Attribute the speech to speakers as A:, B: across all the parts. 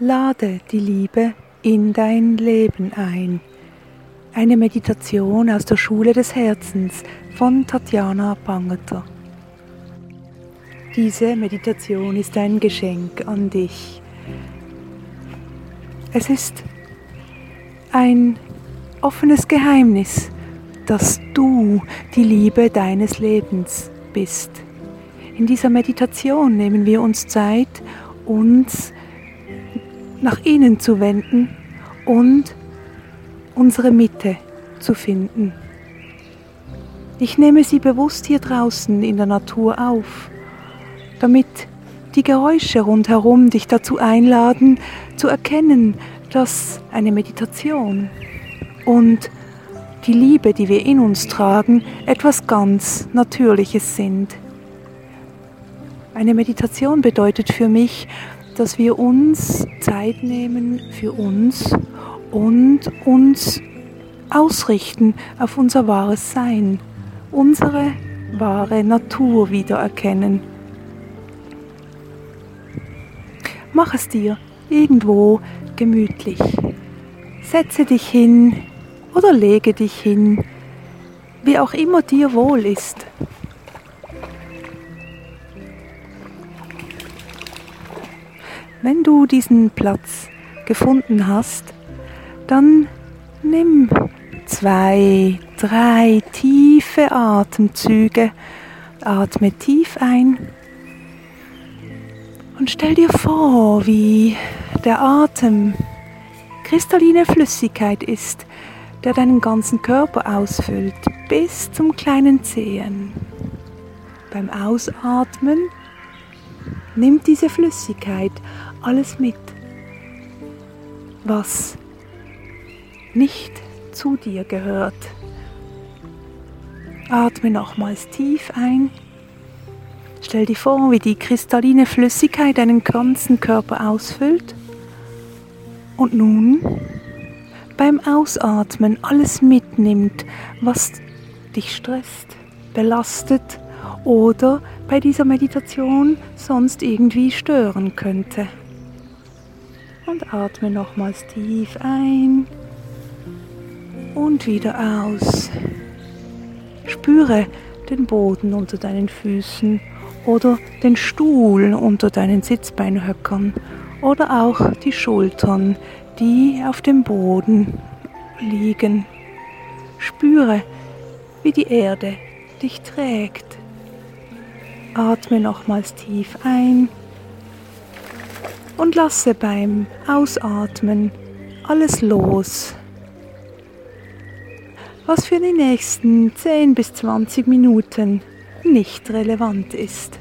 A: Lade die Liebe in dein Leben ein. Eine Meditation aus der Schule des Herzens von Tatjana Bangerter. Diese Meditation ist ein Geschenk an dich. Es ist ein offenes Geheimnis, dass du die Liebe deines Lebens bist. In dieser Meditation nehmen wir uns Zeit, uns nach innen zu wenden und unsere Mitte zu finden. Ich nehme sie bewusst hier draußen in der Natur auf, damit die Geräusche rundherum dich dazu einladen, zu erkennen, dass eine Meditation und die Liebe, die wir in uns tragen, etwas ganz Natürliches sind. Eine Meditation bedeutet für mich, dass wir uns Zeit nehmen für uns und uns ausrichten auf unser wahres Sein, unsere wahre Natur wiedererkennen. Mach es dir irgendwo gemütlich. Setze dich hin oder lege dich hin, wie auch immer dir wohl ist. Wenn du diesen Platz gefunden hast, dann nimm 2, 3 tiefe Atemzüge, atme tief ein und stell dir vor, wie der Atem kristalline Flüssigkeit ist, der deinen ganzen Körper ausfüllt, bis zum kleinen Zehen. Beim Ausatmen nimmt diese Flüssigkeit alles mit, was nicht zu dir gehört. Atme nochmals tief ein. Stell dir vor, wie die kristalline Flüssigkeit deinen ganzen Körper ausfüllt. Und nun beim Ausatmen alles mitnimmt, was dich stresst, belastet oder bei dieser Meditation sonst irgendwie stören könnte. Und atme nochmals tief ein und wieder aus. Spüre den Boden unter deinen Füßen oder den Stuhl unter deinen Sitzbeinhöckern oder auch die Schultern, die auf dem Boden liegen. Spüre, wie die Erde dich trägt. Atme nochmals tief ein und lasse beim Ausatmen alles los, was für die nächsten 10 bis 20 Minuten nicht relevant ist.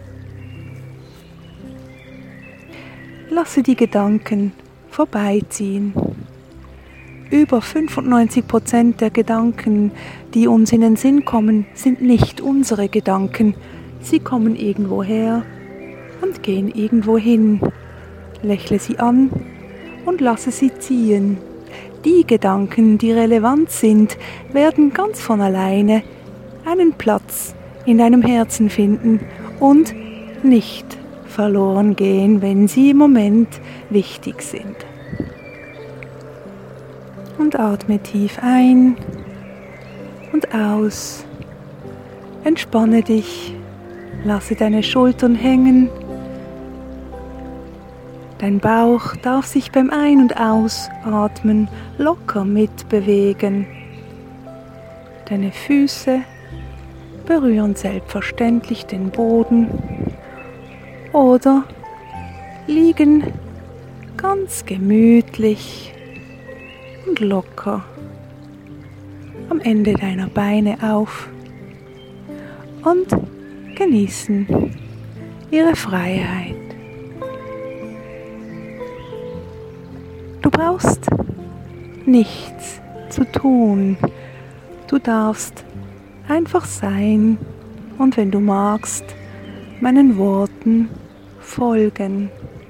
A: Lasse die Gedanken vorbeiziehen. Über 95% der Gedanken, die uns in den Sinn kommen, sind nicht unsere Gedanken. Sie kommen irgendwo her und gehen irgendwo hin. Lächle sie an und lasse sie ziehen. Die Gedanken, die relevant sind, werden ganz von alleine einen Platz in deinem Herzen finden und nicht verloren gehen, wenn sie im Moment wichtig sind. Und atme tief ein und aus. Entspanne dich. Lasse deine Schultern hängen. Dein Bauch darf sich beim Ein- und Ausatmen locker mitbewegen. Deine Füße berühren selbstverständlich den Boden oder liegen ganz gemütlich und locker am Ende deiner Beine auf und genießen ihre Freiheit. Du brauchst nichts zu tun. Du darfst einfach sein und wenn du magst, meinen Worten folgen.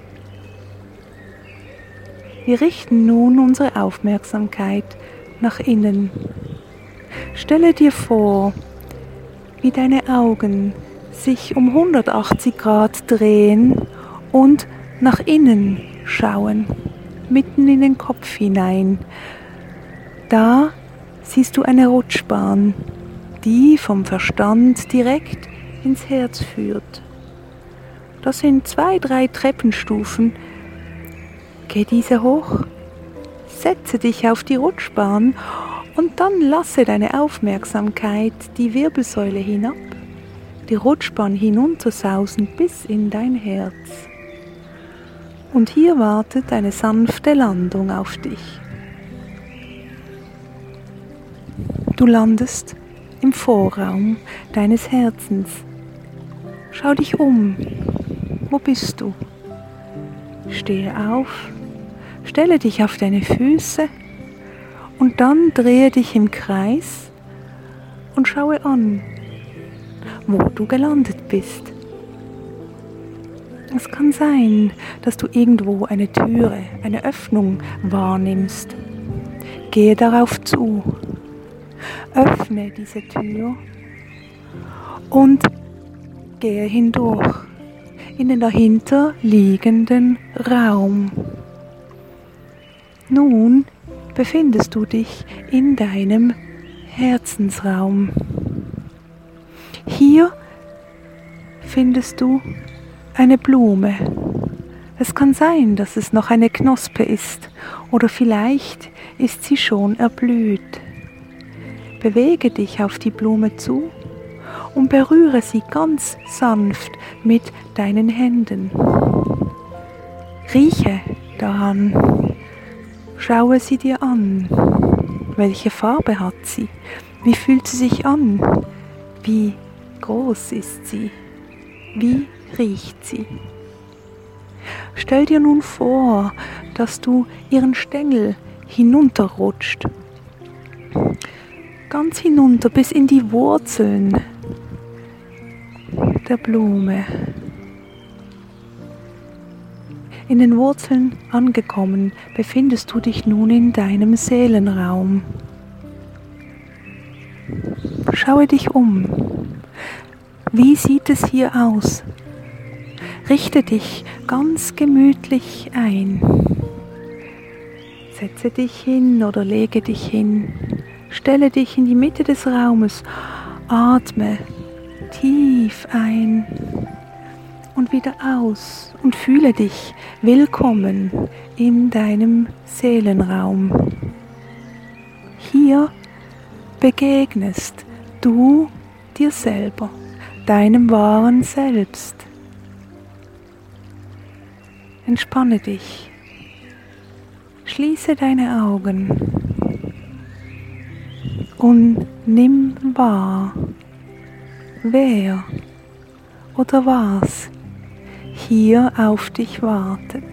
A: Wir richten nun unsere Aufmerksamkeit nach innen. Stelle dir vor, wie deine Augen sich um 180 Grad drehen und nach innen schauen, mitten in den Kopf hinein. Da siehst du eine Rutschbahn, die vom Verstand direkt ins Herz führt. Das sind 2, 3 Treppenstufen. Geh diese hoch, setze dich auf die Rutschbahn und dann lasse deine Aufmerksamkeit die Wirbelsäule hinab, die Rutschbahn hinuntersausen bis in dein Herz. Und hier wartet eine sanfte Landung auf dich. Du landest im Vorraum deines Herzens. Schau dich um. Wo bist du? Stehe auf, stelle dich auf deine Füße und dann drehe dich im Kreis und schaue an, wo du gelandet bist. Es kann sein, dass du irgendwo eine Türe, eine Öffnung wahrnimmst. Gehe darauf zu. Öffne diese Tür und gehe hindurch in den dahinter liegenden Raum. Nun befindest du dich in deinem Herzensraum. Hier findest du eine Blume. Es kann sein, dass es noch eine Knospe ist oder vielleicht ist sie schon erblüht. Bewege dich auf die Blume zu und berühre sie ganz sanft mit deinen Händen. Rieche daran. Schaue sie dir an. Welche Farbe hat sie? Wie fühlt sie sich an? Wie groß ist sie? Wie riecht sie? Stell dir nun vor, dass du ihren Stängel hinunterrutscht. Ganz hinunter bis in die Wurzeln der Blume. In den Wurzeln angekommen, befindest du dich nun in deinem Seelenraum. Schaue dich um. Wie sieht es hier aus? Richte dich ganz gemütlich ein. Setze dich hin oder lege dich hin. Stelle dich in die Mitte des Raumes. Atme tief ein und wieder aus und fühle dich willkommen in deinem Seelenraum. Hier begegnest du dir selber, deinem wahren Selbst. Entspanne dich. Schließe deine Augen und nimm wahr, wer oder was hier auf dich wartet.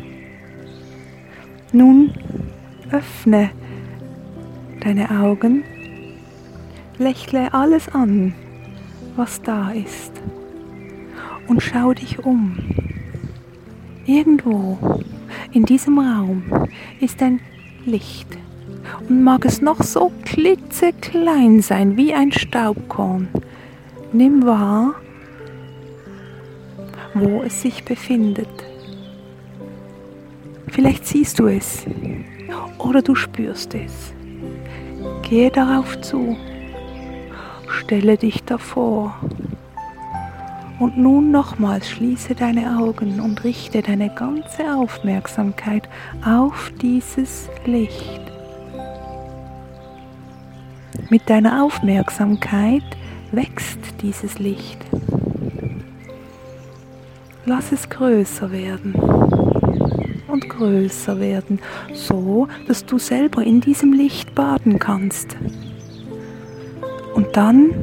A: Nun öffne deine Augen, lächle alles an, was da ist, und schau dich um. Irgendwo in diesem Raum ist ein Licht, und mag es noch so klitzeklein sein wie ein Staubkorn. Nimm wahr, wo es sich befindet. Vielleicht siehst du es oder du spürst es. Gehe darauf zu, stelle dich davor und nun nochmals schließe deine Augen und richte deine ganze Aufmerksamkeit auf dieses Licht. Mit deiner Aufmerksamkeit wächst dieses Licht. Lass es größer werden und größer werden, so dass du selber in diesem Licht baden kannst. Und dann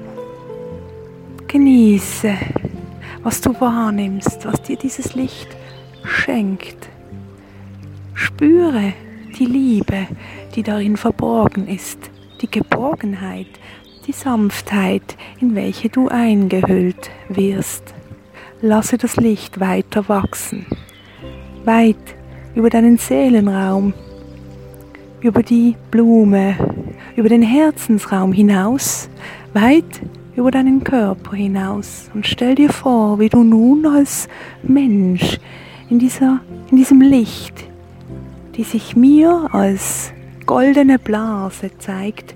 A: genieße, was du wahrnimmst, was dir dieses Licht schenkt. Spüre die Liebe, die darin verborgen ist, die Geborgenheit, die Sanftheit, in welche du eingehüllt wirst. Lasse das Licht weiter wachsen, weit über deinen Seelenraum, über die Blume, über den Herzensraum hinaus, weit über deinen Körper hinaus. Und stell dir vor, wie du nun als Mensch in diesem Licht, die sich mir als goldene Blase zeigt,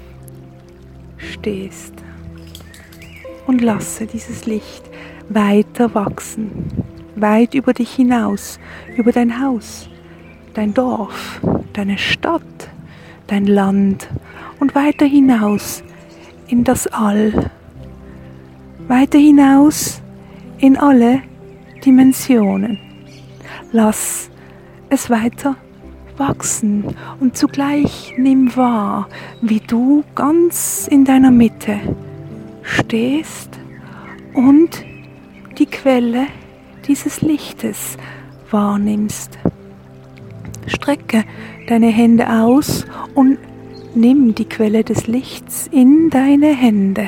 A: stehst. Und lasse dieses Licht weiter wachsen, weit über dich hinaus, über dein Haus, dein Dorf, deine Stadt, dein Land und weiter hinaus in das All, weiter hinaus in alle Dimensionen. Lass es weiter wachsen und zugleich nimm wahr, wie du ganz in deiner Mitte stehst und die Quelle dieses Lichtes wahrnimmst. Strecke deine Hände aus und nimm die Quelle des Lichts in deine Hände.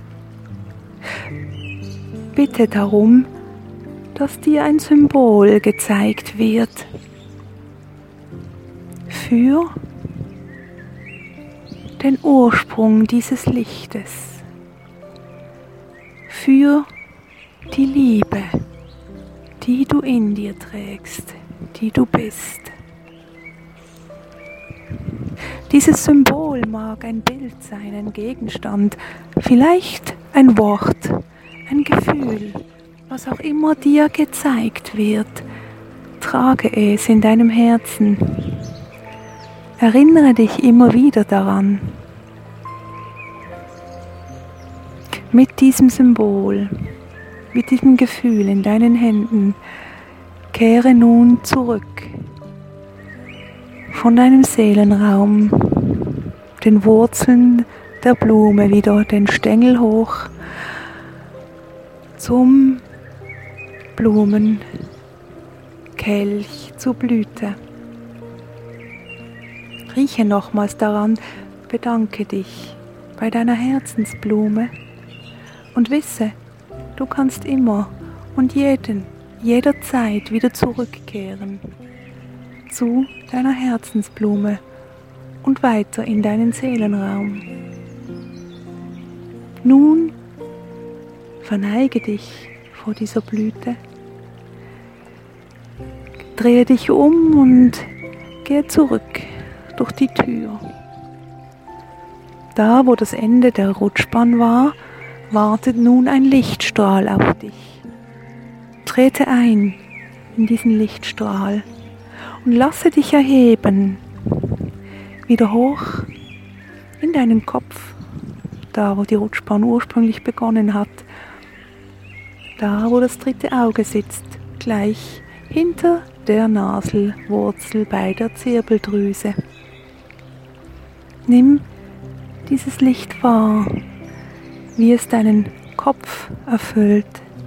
A: Bitte darum, dass dir ein Symbol gezeigt wird für den Ursprung dieses Lichtes, für die Liebe, die du in dir trägst, die du bist. Dieses Symbol mag ein Bild sein, ein Gegenstand, vielleicht ein Wort, ein Gefühl, was auch immer dir gezeigt wird. Trage es in deinem Herzen. Erinnere dich immer wieder daran. Mit diesem Symbol, mit diesem Gefühl in deinen Händen, kehre nun zurück von deinem Seelenraum, den Wurzeln der Blume wieder den Stängel hoch zum Blumenkelch, zur Blüte. Rieche nochmals daran, bedanke dich bei deiner Herzensblume und wisse, du kannst immer und jederzeit wieder zurückkehren zu deiner Herzensblume und weiter in deinen Seelenraum. Nun verneige dich vor dieser Blüte, drehe dich um und gehe zurück durch die Tür. Da, wo das Ende der Rutschbahn war, wartet nun ein Lichtstrahl auf dich. Trete ein in diesen Lichtstrahl und lasse dich erheben, wieder hoch in deinen Kopf, da wo die Rutschbahn ursprünglich begonnen hat, da wo das dritte Auge sitzt, gleich hinter der Naselwurzel bei der Zirbeldrüse. Nimm dieses Licht wahr, wie es deinen Kopf erfüllt.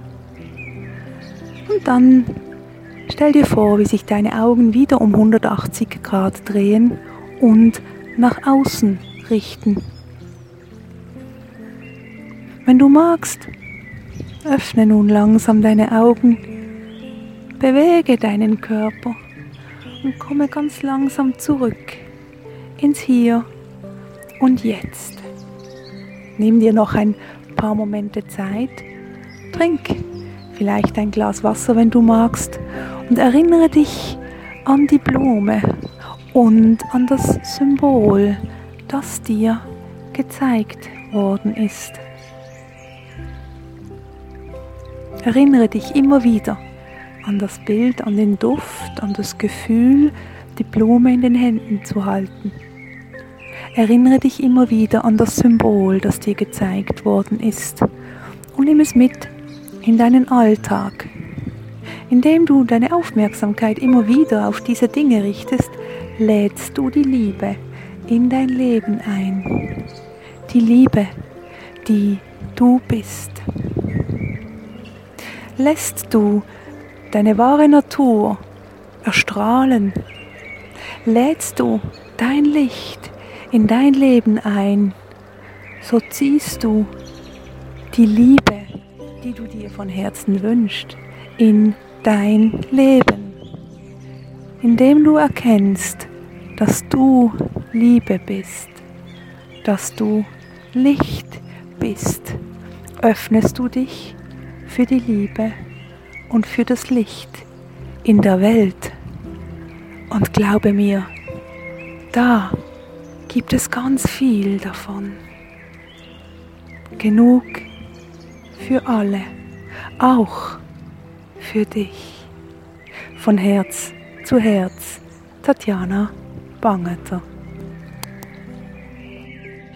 A: Und dann stell dir vor, wie sich deine Augen wieder um 180 Grad drehen und nach außen richten. Wenn du magst, öffne nun langsam deine Augen, bewege deinen Körper und komme ganz langsam zurück ins Hier und Jetzt. Nimm dir noch ein paar Momente Zeit, trink vielleicht ein Glas Wasser, wenn du magst, und erinnere dich an die Blume und an das Symbol, das dir gezeigt worden ist. Erinnere dich immer wieder an das Bild, an den Duft, an das Gefühl, die Blume in den Händen zu halten. Erinnere dich immer wieder an das Symbol, das dir gezeigt worden ist, und nimm es mit in deinen Alltag. Indem du deine Aufmerksamkeit immer wieder auf diese Dinge richtest, lädst du die Liebe in dein Leben ein. Die Liebe, die du bist. Lässt du deine wahre Natur erstrahlen, lädst du dein Licht in dein Leben ein, so ziehst du die Liebe, die du dir von Herzen wünschst, in dein Leben, indem du erkennst, dass du Liebe bist, dass du Licht bist, öffnest du dich für die Liebe und für das Licht in der Welt. Und glaube mir, da gibt es ganz viel davon. Genug für alle, auch für dich. Von Herz zu Herz, Tatjana Bangerter.